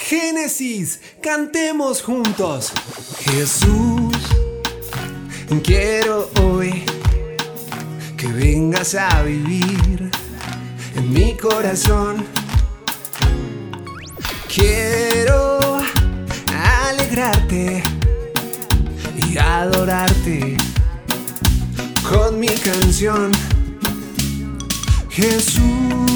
Génesis, cantemos juntos. Jesús, quiero hoy que vengas a vivir en mi corazón. Quiero alegrarte y adorarte con mi canción. Jesús,